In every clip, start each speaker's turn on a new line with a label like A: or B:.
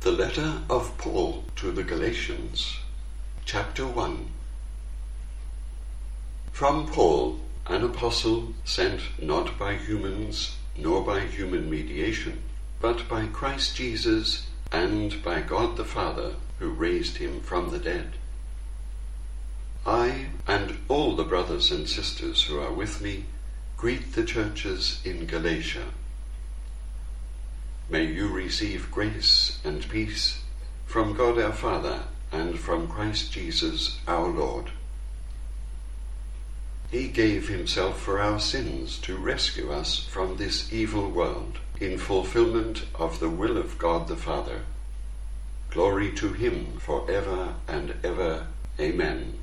A: The letter of Paul to the Galatians, chapter 1. From Paul, an apostle, sent not by humans, nor by human mediation, but by Christ Jesus, and by God the Father, who raised him from the dead. I, and all the brothers and sisters who are with me, greet the churches in Galatia. May you receive grace and peace from God our Father and from Christ Jesus our Lord. He gave himself for our sins to rescue us from this evil world, in fulfillment of the will of God the Father. Glory to him for ever and ever. Amen.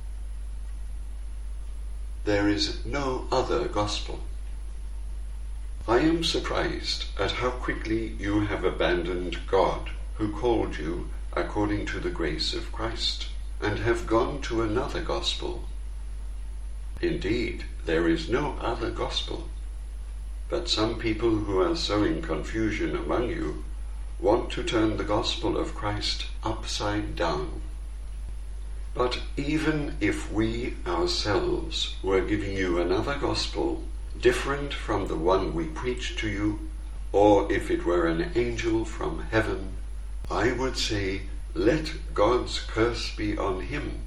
A: There is no other gospel. I am surprised at how quickly you have abandoned God, who called you according to the grace of Christ, and have gone to another gospel. Indeed, there is no other gospel. But some people who are sowing confusion among you want to turn the gospel of Christ upside down. But even if we ourselves were giving you another gospel, different from the one we preach to you, or if it were an angel from heaven, I would say, let God's curse be on him.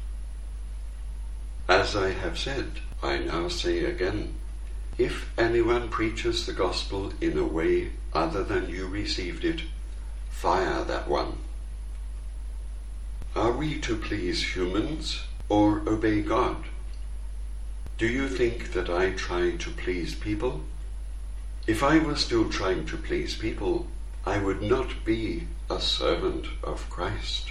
A: As I have said, I now say again, if anyone preaches the gospel in a way other than you received it, fire that one. Are we to please humans or obey God? Do you think that I try to please people? If I were still trying to please people, I would not be a servant of Christ.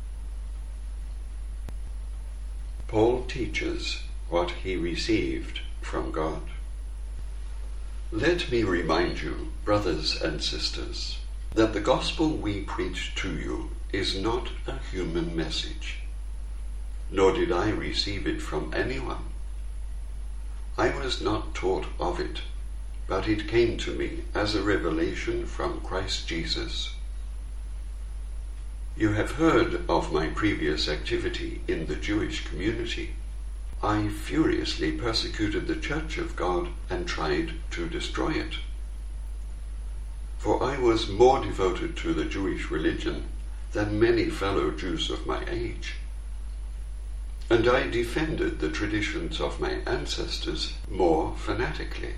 A: Paul teaches what he received from God. Let me remind you, brothers and sisters, that the gospel we preach to you is not a human message, nor did I receive it from anyone. I was not taught of it, but it came to me as a revelation from Christ Jesus. You have heard of my previous activity in the Jewish community. I furiously persecuted the Church of God and tried to destroy it. For I was more devoted to the Jewish religion than many fellow Jews of my age. And I defended the traditions of my ancestors more fanatically.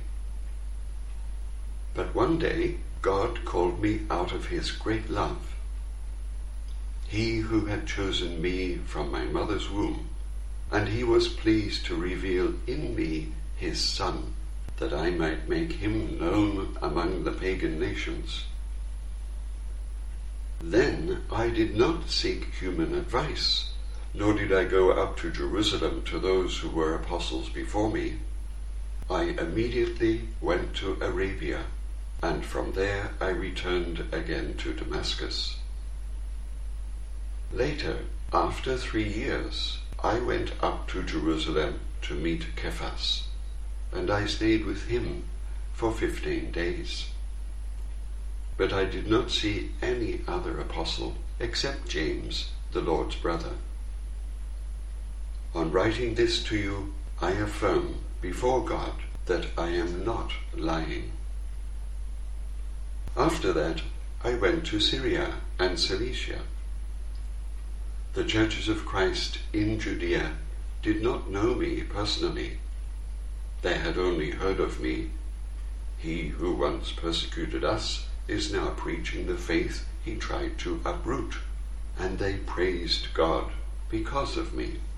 A: But one day God called me out of his great love. He who had chosen me from my mother's womb, and he was pleased to reveal in me his Son, that I might make him known among the pagan nations. Then I did not seek human advice, nor did I go up to Jerusalem to those who were apostles before me. I immediately went to Arabia, and from there I returned again to Damascus. Later, after 3 years, I went up to Jerusalem to meet Cephas, and I stayed with him for 15 days. But I did not see any other apostle except James, the Lord's brother. On writing this to you, I affirm before God that I am not lying. After that, I went to Syria and Cilicia. The churches of Christ in Judea did not know me personally. They had only heard of me. He who once persecuted us is now preaching the faith he tried to uproot, and they praised God because of me.